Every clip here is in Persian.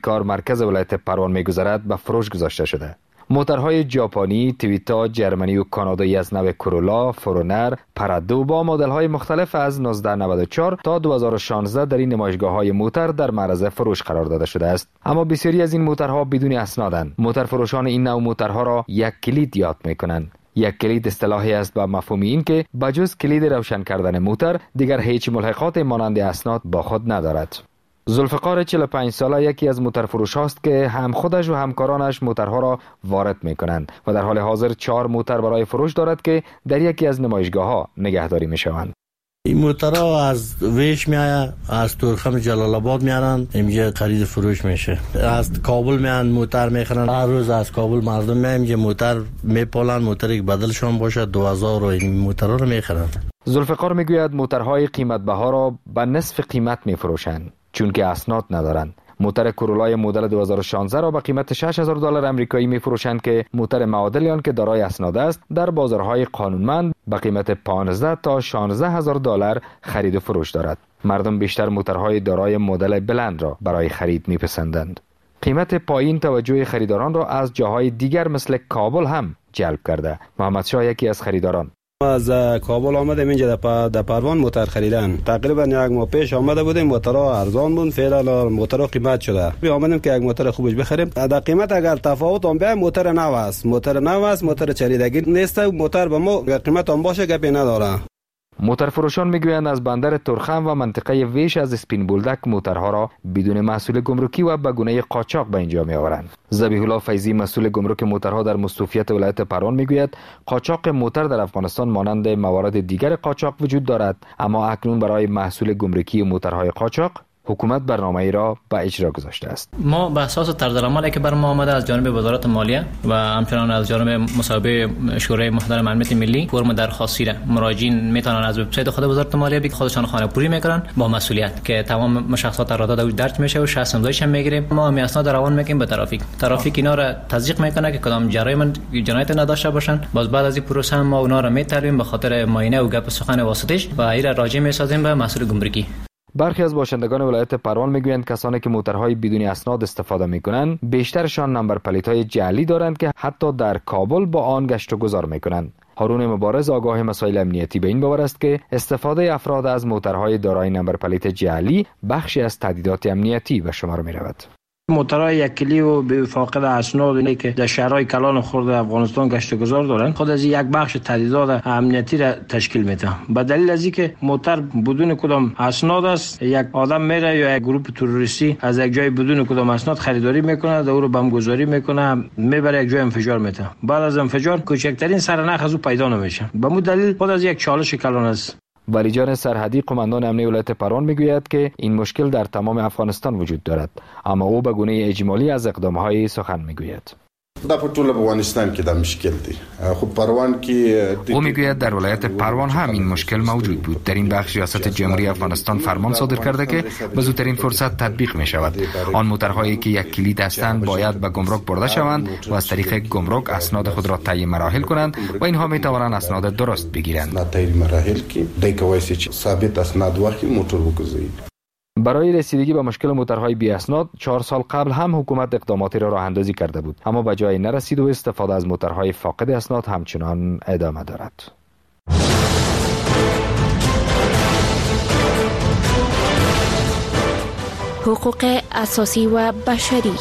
کار مرکز ولایت پروان می‌گذرد به فروش گذاشته شده. موترهای ژاپنی، تویوتا، جرمنی و کانادایی از نوع کرولا، فورونر، پرادو با مدل‌های مختلف از 1994 تا 2016 در این نمایشگاه‌های موتر در معرض فروش قرار داده شده است. اما بسیاری از این موترها بدون اسنادند. موترفروشان این نوع موترها را یک کلید یاد می‌کنند. یک کلید اصطلاحی است با مفهوم این که بجز کلید روشن کردن موتر دیگر هیچ ملحقات مانند اسناد با خود ندارد. ذوالفقار 45 ساله یکی از موترفروش است که هم خودش و همکارانش موترها را وارد می کنند و در حال حاضر 4 موتر برای فروش دارد که در یکی از نمایشگاه‌ها نگهداری می شوند. این موترها از ویش میآید، از تورخم جلال آباد میارن، اینجا خرید فروش میشه. از کابل میان موتر میخرن، هر روز از کابل مردم میان اینجا موتر میپالن، موتری که بدلشون باشه 2000 و این موترها رو میخرن. ذوالفقار میگوید موترهای قیمت بها را به نصف قیمت میفروشند چون که اسناد ندارند. موتر کرولای مدل 2016 را به قیمت $6000 آمریکایی می‌فروشند که موتر معادل آن که دارای اسناد است در بازارهای قانونمند به قیمت $15,000 تا $16,000 خرید و فروش دارد. مردم بیشتر موترهای دارای مدل بلند را برای خرید می‌پسندند. قیمت پایین توجه خریداران را از جاهای دیگر مثل کابل هم جلب کرده. محمد شاه یکی از خریداران: از کابل آمدیم اینجا در پروان موتر خریدن. تقریبا یک ماه پیش آمده بودیم، موترها ارزان بود، فعلا موترها قیمت شده. بیا آمدیم که یک موتر خوبش بخریم. در قیمت اگر تفاوت هم بیایم موتر نو است، موتر چریدگی نیست. موتر به ما قیمت هم باشه گپی نداره. موترفروشان میگویند از بندر تورخم و منطقه ویش از اسپین بولدک موترها را بدون محصول گمرکی و به گونه قاچاق به اینجا میآورند. ذبیح الله فیضی مسئول گمرک موترها در مستوفیت ولایت پروان میگوید قاچاق موتر در افغانستان مانند موارد دیگر قاچاق وجود دارد، اما اکنون برای محصول گمرکی موترهای قاچاق حکومت برنامه‌ای را به اجرا گذاشته است. ما به اساس طرزالعملی که بر ما آمده از جانب وزارت مالیه و همچنان از جانب مصوبه شورای محترم امنیت ملی فرم درخواستی را مراجعین میتونن از وبسایت خود وزارت مالیه بی خودشان خانه‌پوری میکنن با مسئولیت که تمام مشخصات قرارداد درج میشه و 60 امضایش هم میگیره. ما هم اسناد روان میکنیم به ترافیک اینا را تصدیق میکنه که کدام جنایت نداشته باشن. باز بعد از این پروسه ما اونا را میطلبیم به خاطر معاینه و گپ سخن واسطش و ایرا راجع میسازیم به مسئول گمرکی. برخی از باشندگان ولایت پروان میگویند کسانی که موترهای بدون اسناد استفاده میکنند بیشترشان نمبر پلیت‌های جعلی دارند که حتی در کابل با آن گشت و گذار میکنند. هارون مبارز آگاه مسائل امنیتی به این باور است که استفاده افراد از موترهای دارای نمبر پلیت جعلی بخشی از تهدیدات امنیتی به شمار میرود. موترهای یک کلی و به فاقد اسناد که در شهرهای کلان خرد افغانستان گشت و گذار دارند خود از یک بخش تهدیدات امنیتی را تشکیل میده. به دلیل از اینکه موتر بدون کدام اسناد است، یک آدم میره یا یک گروه تروریستی از یک جای بدون کدام اسناد خریداری میکنه، او رو بمبگذاری میکنه، میبره یک جای انفجار میده. بعد از انفجار کوچکترین سرنخ از او پیدا نمیشه. به مو دلیل خود از یک چالش کلان است. ولیجان سرحدی قماندان امنیت ولایت پروان میگوید که این مشکل در تمام افغانستان وجود دارد، اما او به گونه اجمالی از اقدامهای سخن میگوید. دا په ټول افغانستان کې دا مشکل دی. خو پروان کې او میگوید در ولایت پروان هم این مشکل موجود بود. در این بخش ریاست جمهوری افغانستان فرمان صادر کرده که به زودترین فرصت تطبیق می شود. آن موترهایی که یک کلید هستند باید به گمرک برده شوند و از طریق گمرک اسناد خود را طی مراحل کنند و اینها می توانند اسناد درست بگیرند. طی مراحل کې دای کوي چې ثابت اسناد واخلي موټر وګرځي. برای رسیدگی به مشکل موترهای بی اسناد 4 سال قبل هم حکومت اقداماتی را راه اندازی کرده بود، اما به جای نرسید و استفاده از موترهای فاقد اسناد همچنان ادامه دارد. حقوق اساسی و بشری.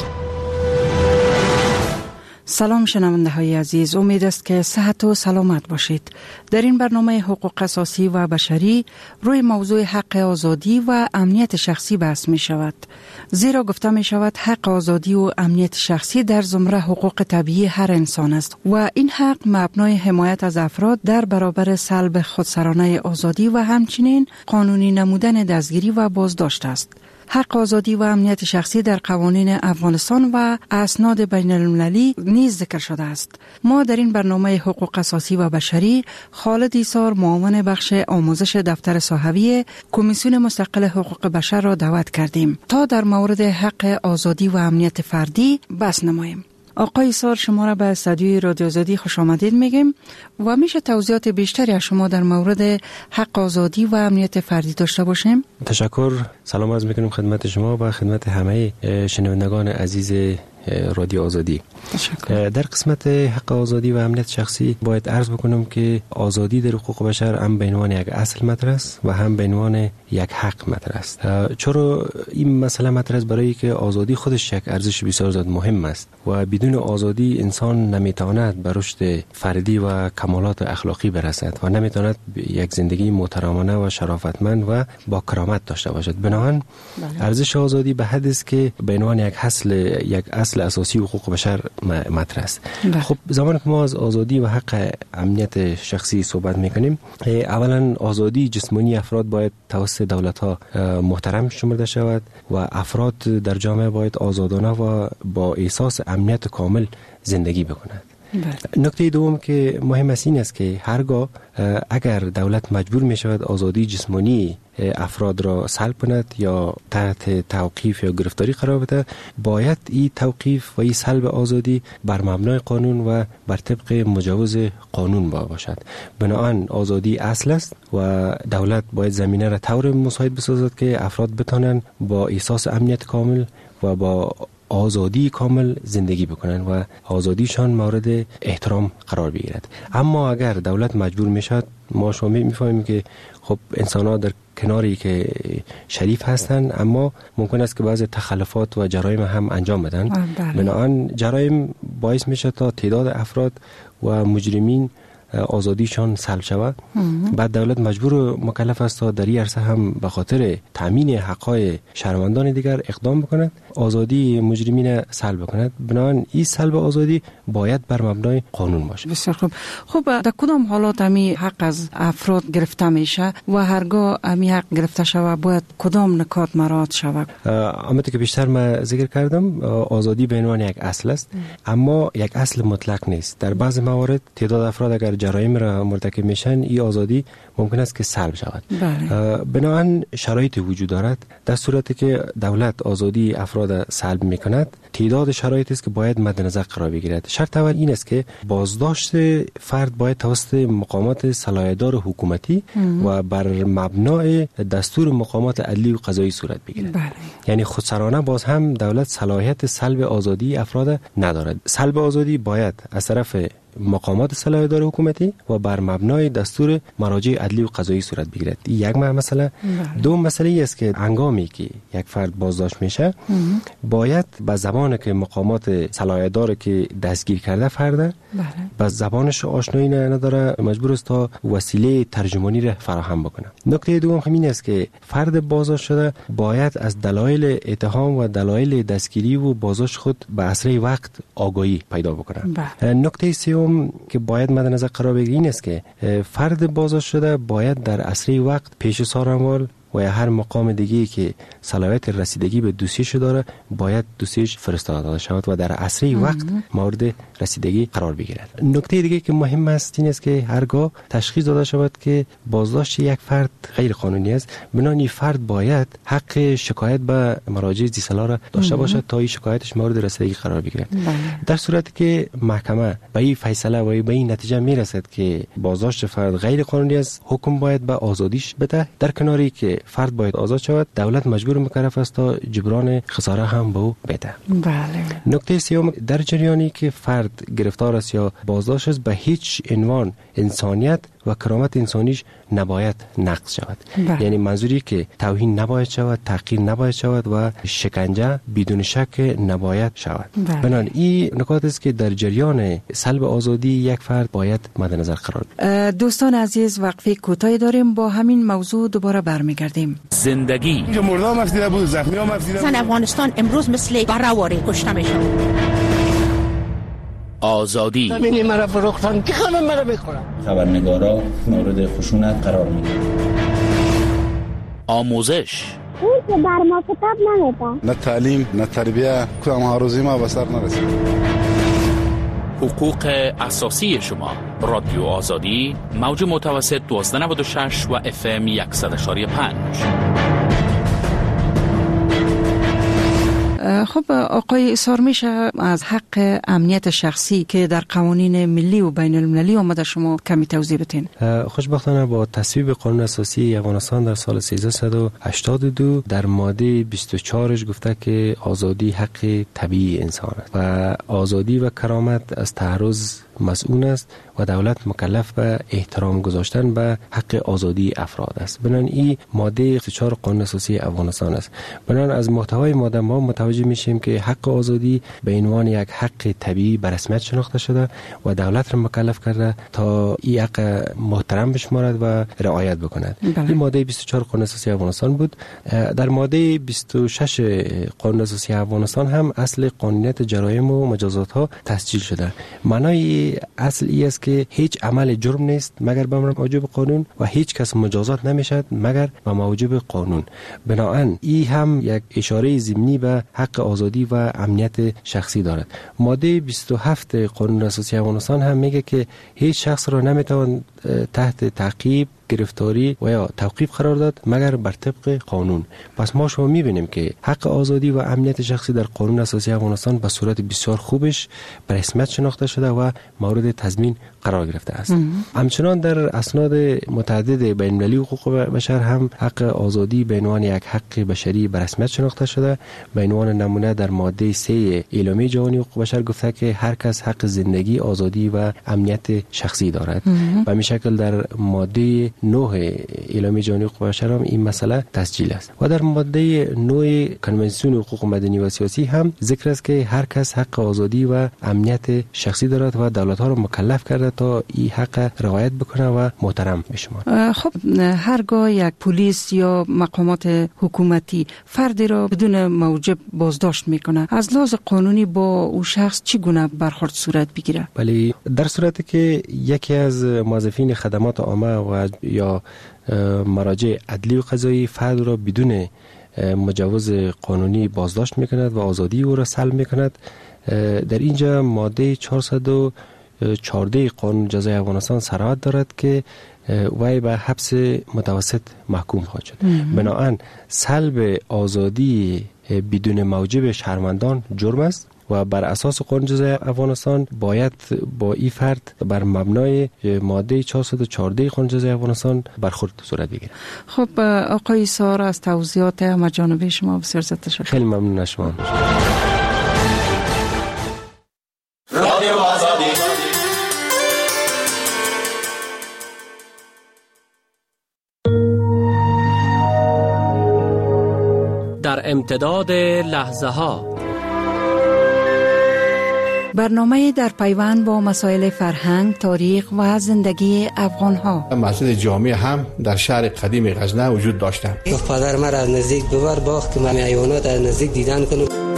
سلام شنونده های عزیز، امید است که صحت و سلامت باشید. در این برنامه حقوق اساسی و بشری روی موضوع حق آزادی و امنیت شخصی بحث می شود، زیرا گفته می شود حق آزادی و امنیت شخصی در زمره حقوق طبیعی هر انسان است و این حق مبنای حمایت از افراد در برابر سلب خودسرانه آزادی و همچنین قانونی نمودن دستگیری و بازداشت است. حق آزادی و امنیت شخصی در قوانین افغانستان و اسناد بین المللی نیز ذکر شده است. ما در این برنامه حقوق اساسی و بشری خالد ایسار، معاون بخش آموزش دفتر صحوی کمیسیون مستقل حقوق بشر را دعوت کردیم تا در مورد حق آزادی و امنیت فردی بحث نماییم. آقای سار، شما را به استودیوی رادیو آزادی خوش آمدید میگیم و میشه توضیحات بیشتری از شما در مورد حق آزادی و امنیت فردی داشته باشیم؟ تشکر. سلام عرض میکنیم خدمت شما و خدمت همه شنوندگان عزیز رادیو آزادی. در قسمت حق آزادی و امنیت شخصی باید عرض بکنم که آزادی در حقوق بشر هم به عنوان یک اصل مطرح است و هم به عنوان یک حق مطرح است. چرا این مسئله مطرح است؟ برای که آزادی خودش یک ارزش بسیار زیاد مهم است و بدون آزادی انسان نمیتواند به رشد فردی و کمالات اخلاقی برسد و نمیتواند یک زندگی محترمانه و شرافتمند و با کرامت داشته باشد. بنابراین ارزش آزادی به حد است که به عنوان یک اصل اساسی حقوق بشر مطرح است. خب زمانی که ما از آزادی و حق امنیت شخصی صحبت میکنیم، اولا آزادی جسمانی افراد باید توسط دولت‌ها محترم شمرده شود و افراد در جامعه باید آزادانه و با احساس امنیت کامل زندگی بکنند. نکته دوم که مهم است این است که هرگاه اگر دولت مجبور می شود آزادی جسمانی افراد را سلب کند یا تحت توقیف یا گرفتاری قرار بده، باید این توقیف و این سلب آزادی بر مبنای قانون و بر طبق مجوز قانون باشد. بنابراین آزادی اصل است و دولت باید زمینه را طور مساعد بسازد که افراد بتوانند با احساس امنیت کامل و با آزادی کامل زندگی بکنن و آزادیشان مورد احترام قرار بگیرد. اما اگر دولت مجبور میشد، ما شما میفهمیم که خب انسان‌ها در کناری که شریف هستند اما ممکن است که بعضی تخلفات و جرایم هم انجام بدن. بنابراین جرایم باعث میشه تا تعداد افراد و مجرمین آزادیشان سلب شود. بعد دولت مجبور و مکلف است تا در این عرصه هم به خاطر تامین حقوق شهروندان دیگر اقدام بکند، آزادی مجرمین سلب بکند. بنابراین این سلب آزادی باید بر مبنای قانون باشه. بسیار خوب. خب در کدام حالات امی حق از افراد گرفته میشه و هرگاه امی حق گرفته شود باید کدام نکات مراعات شود؟ همونطور که بیشتر من ذکر کردم، آزادی به عنوان یک اصل است اما یک اصل مطلق نیست. در بعض موارد تعداد افراد اگر جرایم را مرتکب میشن، این آزادی ممکن است که سلب شود. بنابراین شرایط وجود دارد. در صورتی که دولت آزادی افراد سلب میکند، تعداد شرایطی است که باید مد نظر قرار بگیرد. شرط اول این است که بازداشت فرد باید توسط مقامات صلاحیت‌دار حکومتی و بر مبنای دستور مقامات عدلی و قضایی صورت بگیرد. یعنی خودسرانه باز هم دولت صلاحیت سلب آزادی افراد ندارد. سلب آزادی باید از طرف مقامات صلاحیت‌دار حکومتی و بر مبنای دستور مراجع عدلی و قضایی صورت بگیرد. این یک مسئله. دوم مسئله است که هنگامی که یک فرد بازداشت میشه باید به زبانی که مقامات صلاحیت‌دار که دستگیر کرده فرد به زبانش آشنایی نداره، مجبور است تا وسیله ترجمانی را فراهم بکنه. نکته دوم همین است که فرد بازداشت شده باید از دلایل اتهام و دلایل دستگیری و بازداشت خود به اسرع وقت آگاهی پیدا بکنه. نکته سوم که باید مد نظر قرار بگیرید این است که فرد بازداشت شده باید در اسرع وقت پیش سازمان و یا هر مقام دیگه‌ای که صلاحیت رسیدگی به دوسیش داره باید دوسیش فرستاده شود و در اسرع وقت مورد رسیدگی قرار بگیرد. نکته دیگه که مهم است این است که هرگاه تشخیص داده شود که بازداشت یک فرد غیر قانونی است، بنابراین فرد باید حق شکایت به مراجع ذی‌صلاح را داشته باشد تا این شکایتش مورد رسیدگی قرار بگیرد. در صورتی که محکمه به این فیصله و به این نتیجه میرسد که بازداشت فرد غیر قانونی است، حکم باید به آزادیش بده. در کناری که فرد باید آزاد شود، دولت مجبور مکلف است تا جبران خساره هم به او بده. نکته سوم، در جریانی که فرد گرفتار است یا بازداشت است به هیچ عنوان انسانیت و کرامت انسانیش نباید نقض شود. یعنی منظوری که توهین نباید شود، تحقیر نباید شود و شکنجه بدون شک نباید شود. بنابراین این نکات است که در جریان سلب آزادی یک فرد باید مد نظر قرار بگیرد. دوستان عزیز، وقفه کوتاهی داریم، با همین موضوع دوباره برمیگردیم. زندگی اینجا مردم افزیده بود، زخمی هم افزیده بود. افغانستان امروز مثل برآواره کشته میشه. آزادی زمینی مرا فروختن که خانم مرا بخورم. خبرنگارا مورد خشونت قرار میگیرن. آموزش اون که بر ما کتاب نمیده. نه تعلیم نه تربیه، کدام هاروزی ما به سر نرسید. حقوق اساسی شما. رادیو آزادی، موج متوسط 1296 و FM 100.5. خب آقای اصرار میشه از حق امنیت شخصی که در قوانین ملی و بین المللی آمده شما کمی توضیح بتین؟ خوشبختانه با تصویب قانون اساسی افغانستان در سال 1382 در ماده 24 گفته که آزادی حق طبیعی انسان است و آزادی و کرامت از تعرض مسئول است و دولت مکلف به احترام گذاشتن به حق آزادی افراد است. بنان این ماده 24 قانون اساسی افغانستان است. بنان از محتوای ماده ما متوجه میشیم که حق آزادی به عنوان یک حق طبیعی به رسمیت شناخته شده و دولت را مکلف کرده تا این حق محترم بشمارد و رعایت بکند. این ماده 24 قانون اساسی افغانستان بود. در ماده 26 قانون اساسی افغانستان هم اصل قانونیت جرایم و مجازات ها تسجیل شده. معنای اصل ای است که هیچ عمل جرم نیست مگر به موجب قانون و هیچ کس مجازات نمیشد مگر به موجب قانون. بنابراین این هم یک اشاره ضمنی به حق آزادی و امنیت شخصی دارد. ماده 27 قانون اساسی افغانستان هم میگه که هیچ شخص را نمیتوان تحت تعقیب، گرفتاری و یا توقیف قرار داد مگر بر طبق قانون. پس ما شما میبینیم که حق آزادی و امنیت شخصی در قانون اساسی افغانستان به صورت بسیار خوبش به رسمیت شناخته شده و مورد تضمین قرار گرفته است. همچنان در اسناد متعدد بین المللی حقوق بشر هم حق آزادی به عنوان یک حق بشری به رسمیت شناخته شده. به عنوان نمونه در ماده 3 اعلامیه جهانی حقوق بشر گفته که هر کس حق زندگی، آزادی و امنیت شخصی دارد. و می شکل در ماده 9 اعلامیه جهانی حقوق بشر هم این مسئله تسجیل است. و در ماده 9 کنوانسیون حقوق مدنی و سیاسی هم ذکر است که هر کس حق آزادی و امنیت شخصی دارد و دولت ها را مکلف کرده تا این حق رعایت بکنه و محترم بشمارد. خب هرگاه یک پلیس یا مقامات حکومتی فردی را بدون موجب بازداشت میکنه، از لحاظ قانونی با او شخص چگونه برخورد صورت بگیره؟ بله، در صورتی که یکی از موظفین خدمات عامه و یا مراجع عدلی و قضایی فرد را بدون مجوز قانونی بازداشت میکند و آزادی او را سلب میکند، در اینجا ماده 414 قانون جزای افغانستان صراحت دارد که وی به حبس متوسط محکوم خواهد شد. بنابراین سلب آزادی بدون موجب شهروندان جرم است و بر اساس قانون جزای افغانستان باید با این فرد بر مبنای ماده 414 قانون جزای افغانستان برخورد صورت بگیرد. خب آقای سار، از توضیحات مجانبه شما بسیار تشکر. خیلی ممنون از شما. رادیو آزادی. در امتداد لحظه ها برنامه در پیوند با مسائل فرهنگ، تاریخ و زندگی افغان ها. مسجد جامع هم در شهر قدیم غزنه وجود داشته. پدر مرا از نزدیک ببر باخت که من حیوانات از نزدیک دیدن کنم.